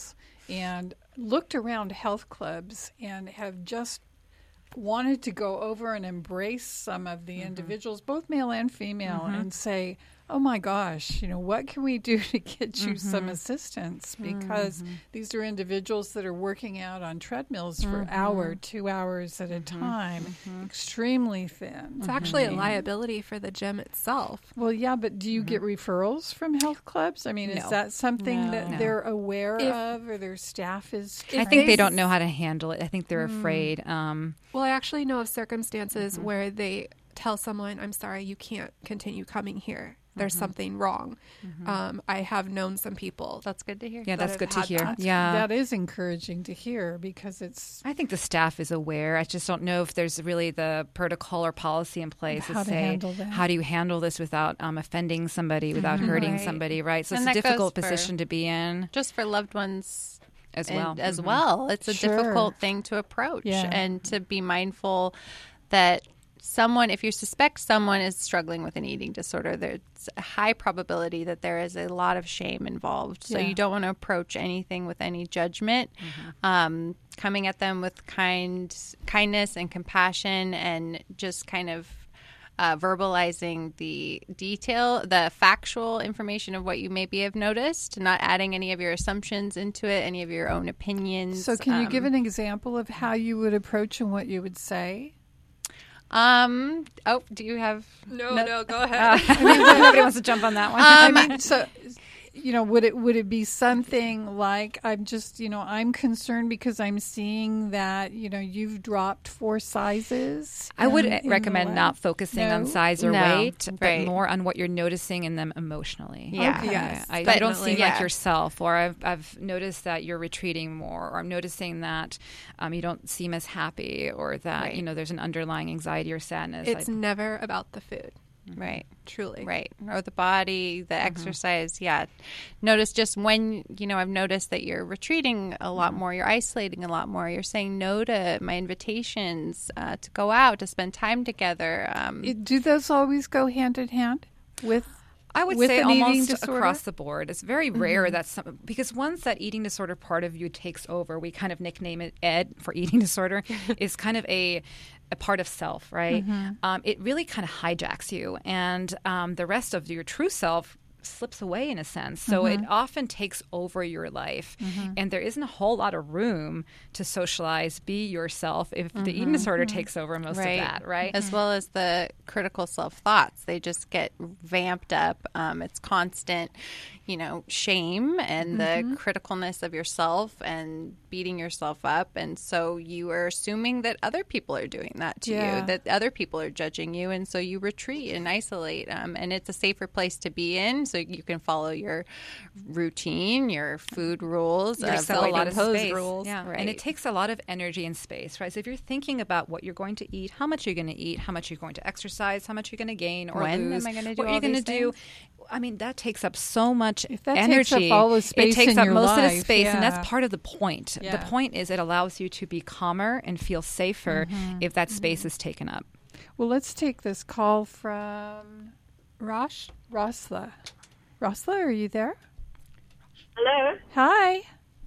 and looked around health clubs and have just wanted to go over and embrace some of the mm-hmm. individuals, both male and female, mm-hmm. and say, oh my gosh, you know, what can we do to get you mm-hmm. some assistance? Because mm-hmm. these are individuals that are working out on treadmills for an mm-hmm. hour, two hours at a mm-hmm. time, mm-hmm. extremely thin. It's actually a liability for the gym itself. Well, yeah, but do you mm-hmm. get referrals from health clubs? I mean, no. is that something no. that no. they're aware if, of or their staff is I think they don't know how to handle it. I think they're mm. afraid. Um, well, I actually know of circumstances mm-hmm. where they tell someone, I'm sorry, you can't continue coming here. There's mm-hmm. something wrong. Mm-hmm. Um, I have known some people. That's good to hear. Yeah, that that's good to hear. That. Yeah, that is encouraging to hear because it's. I think the staff is aware. I just don't know if there's really the protocol or policy in place how to, to say handle that. How do you handle this without um, offending somebody, without mm-hmm. hurting right. somebody, right? So and it's a difficult for, position to be in, just for loved ones as well. And, as mm-hmm. well, it's a sure. difficult thing to approach, yeah. and to be mindful that. Someone, if you suspect someone is struggling with an eating disorder, there's a high probability that there is a lot of shame involved. So yeah. you don't want to approach anything with any judgment. Mm-hmm. Um, coming at them with kind kindness and compassion, and just kind of uh, verbalizing the detail, the factual information of what you maybe have noticed, not adding any of your assumptions into it, any of your own opinions. So can you um, give an example of how you would approach and what you would say? Um. Oh, do you have? No, no. no go ahead. Uh, nobody wants to jump on that one. Um, I mean, so you know, would it would it be something like, I'm just, you know, I'm concerned because I'm seeing that, you know, you've dropped four sizes. I in, would in recommend not focusing no? on size or No, weight, but right. more on what you're noticing in them emotionally. Yeah. Okay. Yes, I, but I don't seem yeah. like yourself, or I've I've noticed that you're retreating more, or I'm noticing that um, you don't seem as happy, or that Right. you know there's an underlying anxiety or sadness. It's I, never about the food. Right. Truly. Right. Or the body, the mm-hmm. exercise. Yeah. Notice just when, you know, I've noticed that you're retreating a lot more, you're isolating a lot more, you're saying no to my invitations uh, to go out, to spend time together. Um, It, do those always go hand in hand with? I would with say an eating almost disorder? across the board. It's very rare Mm-hmm. that some, because once that eating disorder part of you takes over, we kind of nickname it Ed for eating disorder, is kind of a a part of self, right? Mm-hmm. Um, it really kind of hijacks you, and um, the rest of your true self slips away in a sense. So Mm-hmm. it often takes over your life, mm-hmm. and there isn't a whole lot of room to socialize, be yourself if mm-hmm. the eating disorder mm-hmm. takes over most right. of that, right? As well as the critical self-thoughts. They just get vamped up. Um, it's constant, you know, shame and Mm-hmm. the criticalness of yourself and beating yourself up. And so you are assuming that other people are doing that to Yeah. you, that other people are judging you. And so you retreat and isolate. Um, and it's a safer place to be in, so you can follow your routine, your food rules, Your uh, self-imposed self-imposed rules. Yeah. Right. And it takes a lot of energy and space, right? So if you're thinking about what you're going to eat, how much you're going to eat, how much you're going to exercise, how much you're going to gain or When lose, am I gonna do what all you're going to these do. things? I mean, that takes up so much If that energy. takes up all the space it takes in up your most of the life, space, and yeah. that's part of the point. Yeah. The point is it allows you to be calmer and feel safer Mm-hmm. if that space is taken up. Well, let's take this call from Rosh? Rosla. Rosla, are you there? Hello. Hi.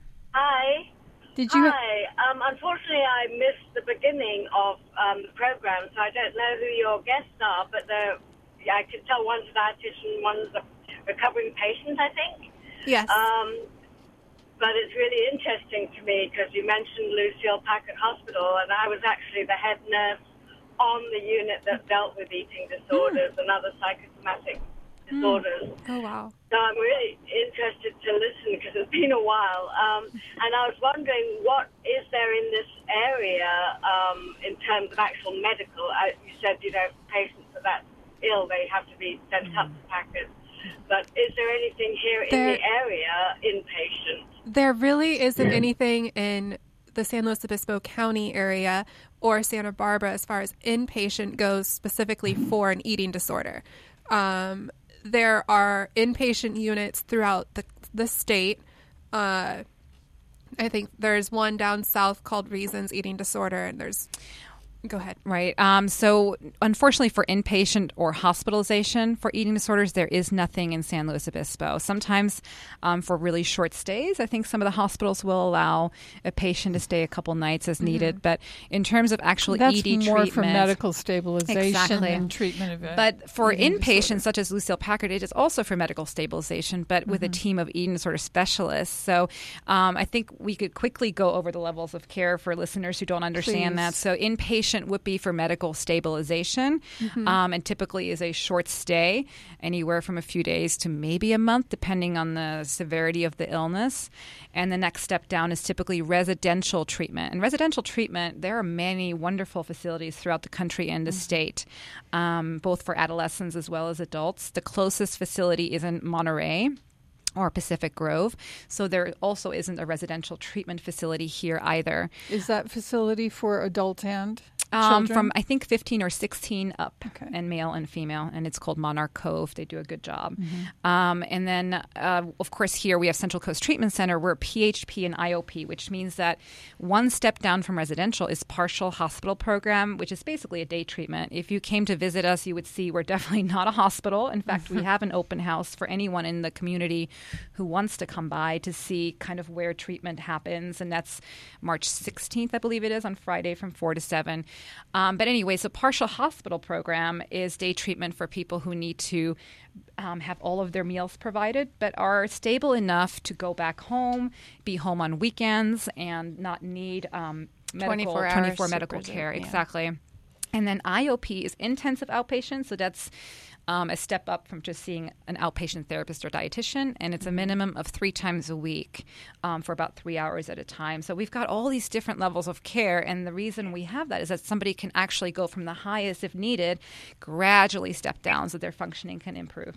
Hi. Did you? Hi. Um, unfortunately, I missed the beginning of um, the program, so I don't know who your guests are, but they're, yeah, I can tell one's a dietitian, one's a recovering patient, I think. Yes. Um, but it's really interesting to me because you mentioned Lucille Packard Hospital, and I was actually the head nurse on the unit that dealt with eating disorders and other psychosomatic disorders. Oh, wow. So I'm really interested to listen because it's been a while. Um, and I was wondering, what is there in this area um, in terms of actual medical? Uh, you said, you know, patients are that ill, they have to be sent up to Packard. But is there anything here There- in the area inpatient? There really isn't anything in the San Luis Obispo County area or Santa Barbara as far as inpatient goes specifically for an eating disorder. Um, there are inpatient units throughout the, the state. Uh, I think there's one down south called Reasons Eating Disorder, and there's Go ahead. Right. Um, so, unfortunately, for inpatient or hospitalization for eating disorders, there is nothing in San Luis Obispo. Sometimes, um, for really short stays, I think some of the hospitals will allow a patient to stay a couple nights as needed. Mm-hmm. But in terms of actual That's E D more treatment, for medical stabilization exactly. and treatment of it. But for eating inpatients, disorder. such as Lucille Packard, it is also for medical stabilization, but with mm-hmm. a team of eating disorder specialists. So, um, I think we could quickly go over the levels of care for listeners who don't understand Please. that. So, inpatient would be for medical stabilization, mm-hmm. um, and typically is a short stay, anywhere from a few days to maybe a month, depending on the severity of the illness. And the next step down is typically residential treatment. And residential treatment, there are many wonderful facilities throughout the country and the mm-hmm. state, um, both for adolescents as well as adults. The closest facility is in Monterey or Pacific Grove. So there also isn't a residential treatment facility here either. Is that facility for adult and Um, children? from, I think, fifteen or sixteen up, okay. and male and female, and it's called Monarch Cove. They do a good job. Mm-hmm. Um, and then, uh, of course, here we have Central Coast Treatment Center. We're P H P and I O P, which means that one step down from residential is partial hospital program, which is basically a day treatment. If you came to visit us, you would see we're definitely not a hospital. In fact, we have an open house for anyone in the community who wants to come by to see kind of where treatment happens, and that's March sixteenth, I believe it is, on Friday from four to seven. Um, but anyway, so partial hospital program is day treatment for people who need to um, have all of their meals provided, but are stable enough to go back home, be home on weekends, and not need um, medical twenty-four, twenty-four hours medical supervision, care. yeah. Exactly. And then I O P is intensive outpatient, so that's um, a step up from just seeing an outpatient therapist or dietitian, and it's a minimum of three times a week um, for about three hours at a time. So we've got all these different levels of care, and the reason we have that is that somebody can actually go from the highest, if needed, gradually step down so their functioning can improve.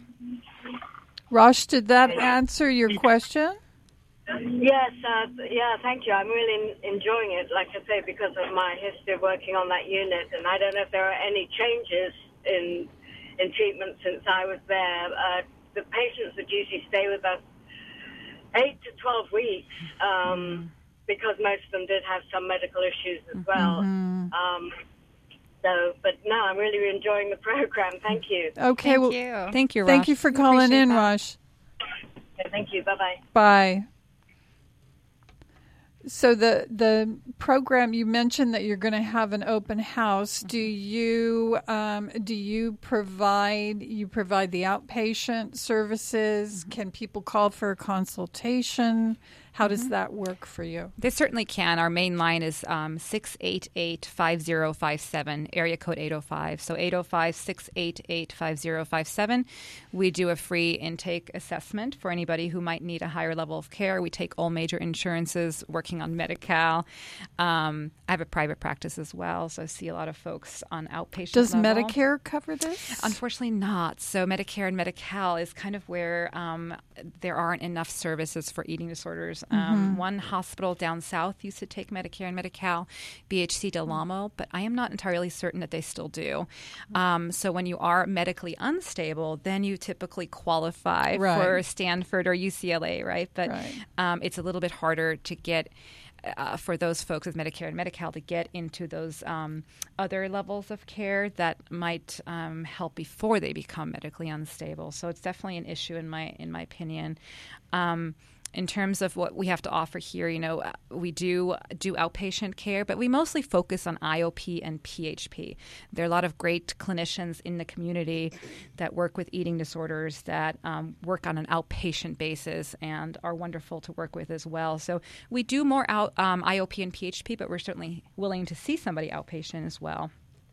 Rosh, did that answer your question? Yes, uh, yeah, thank you. I'm really in- enjoying it, like I say, because of my history of working on that unit. And I don't know if there are any changes in in treatment since I was there. Uh, the patients would usually stay with us eight to twelve weeks um, because most of them did have some medical issues as well. Mm-hmm. Um, so, but no, I'm really enjoying the program. Thank you. Okay, Thank well, you. Thank you, Rosh. thank you for calling appreciate in, that. Rosh. Okay, thank you. Bye-bye. Bye. So the the program, you mentioned that you're going to have an open house. Do you um, do you provide you provide the outpatient services? Can people call for a consultation? How does that work for you? They certainly can. Our main line is um, six eight eight, five zero five seven, area code eight oh five. So eight oh five, six eight eight, five zero five seven. We do a free intake assessment for anybody who might need a higher level of care. We take all major insurances, working on Medi-Cal. Um, I have a private practice as well, so I see a lot of folks on outpatient Does level. Medicare cover this? Unfortunately not. So Medicare and Medi-Cal is kind of where um, there aren't enough services for eating disorders. Um, mm-hmm. One hospital down south used to take Medicare and Medi-Cal, B H C Del Amo, but I am not entirely certain that they still do. Um, so when you are medically unstable, then you typically qualify Right. for Stanford or U C L A, right? But Right. Um, it's a little bit harder to get Uh, for those folks with Medicare and Medi-Cal to get into those um, other levels of care that might um, help before they become medically unstable. So it's definitely an issue in my in my opinion. Um, in terms of what we have to offer here, you know, we do do outpatient care, but we mostly focus on I O P and P H P. There are a lot of great clinicians in the community that work with eating disorders that um, work on an outpatient basis and are wonderful to work with as well. So we do more out um, I O P and P H P, but we're certainly willing to see somebody outpatient as well.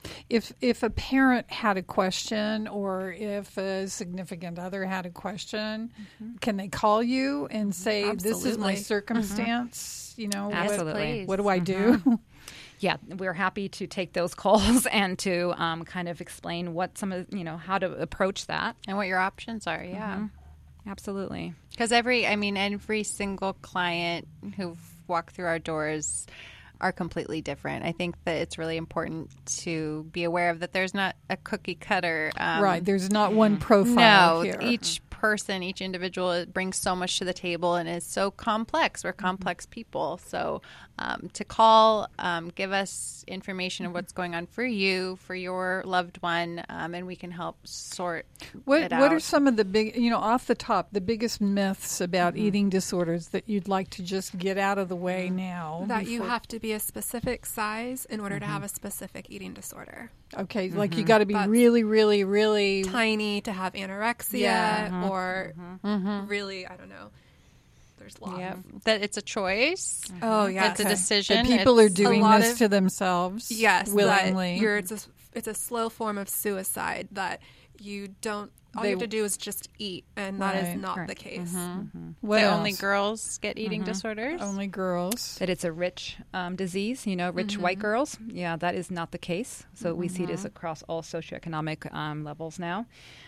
If if a parent had a question or if a significant other had a question, mm-hmm. can they call you and say, Absolutely. this is my circumstance, mm-hmm. you know, Absolutely. what, what do I Mm-hmm. do? Yeah, we're happy to take those calls and to um, kind of explain what some of, you know, how to approach that. And what your options are, yeah. Mm-hmm. Absolutely. Because every, I mean, every single client who've walked through our doors are completely different. I think that it's really important to be aware of that there's not a cookie cutter. Um, right. There's not one profile no, here. each person, each individual brings so much to the table and is so complex. We're complex people. So um, to call, um, give us information of what's going on for you, for your loved one, um, and we can help sort What it out. What are some of the big, you know, off the top, the biggest myths about mm-hmm. eating disorders that you'd like to just get out of the way now? That before... you have to be a specific size in order mm-hmm. to have a specific eating disorder. Okay, mm-hmm. like you got to be That's really, really, really tiny to have anorexia, yeah. mm-hmm. or mm-hmm. really, I don't know. There's lots. Yep. That it's a choice. Mm-hmm. Oh yeah, it's okay. a decision. That people it's are doing this of, to themselves. Yes, willingly. You're, it's a it's a slow form of suicide that you don't. All they, you have to do is just eat, and right, that is not right. the case. Mm-hmm. Mm-hmm. What that else? Only girls get eating mm-hmm. disorders? Only girls. That it's a rich um, disease, you know, rich mm-hmm. white girls. Yeah, that is not the case. So mm-hmm. we see this across all socioeconomic um, levels now.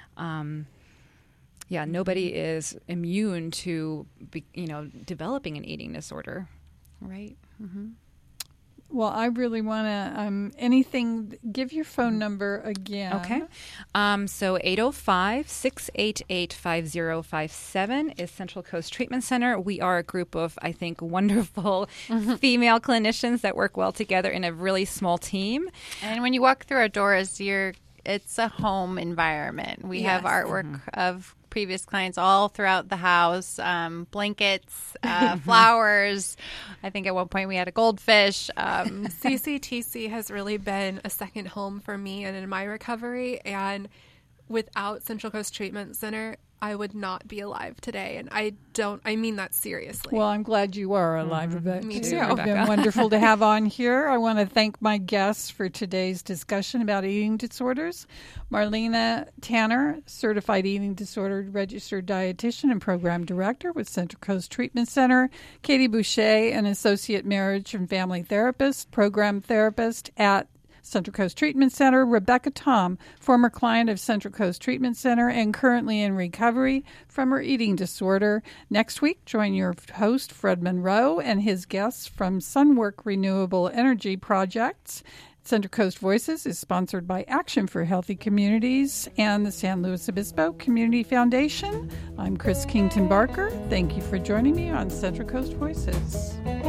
Um, yeah, nobody is immune to, be, you know, developing an eating disorder. Right. Mm-hmm. Well, I really want to, um, anything, give your phone number again. Okay. Um, so eight oh five, six eight eight, five oh five seven is Central Coast Treatment Center. We are a group of, I think, wonderful mm-hmm. female clinicians that work well together in a really small team. And when you walk through our doors, you're it's a home environment. We yes. have artwork mm-hmm. of previous clients all throughout the house, um, blankets, uh, flowers. I think at one point we had a goldfish. Um. C C T C has really been a second home for me and in my recovery. And without Central Coast Treatment Center, I would not be alive today. And I don't, I mean that seriously. Well, I'm glad you are alive, mm-hmm. Rebecca. Me too. It's been wonderful to have on here. I want to thank my guests for today's discussion about eating disorders. Marlena Tanner, certified eating disorder registered dietitian and program director with Central Coast Treatment Center. Katie Boucher, an associate marriage and family therapist, program therapist at Central Coast Treatment Center. Rebecca Tom, former client of Central Coast Treatment Center and currently in recovery from her eating disorder. Next week, join your host, Fred Monroe, and his guests from Sunwork Renewable Energy Projects. Central Coast Voices is sponsored by Action for Healthy Communities and the San Luis Obispo Community Foundation. I'm Chris Kington Barker. Thank you for joining me on Central Coast Voices.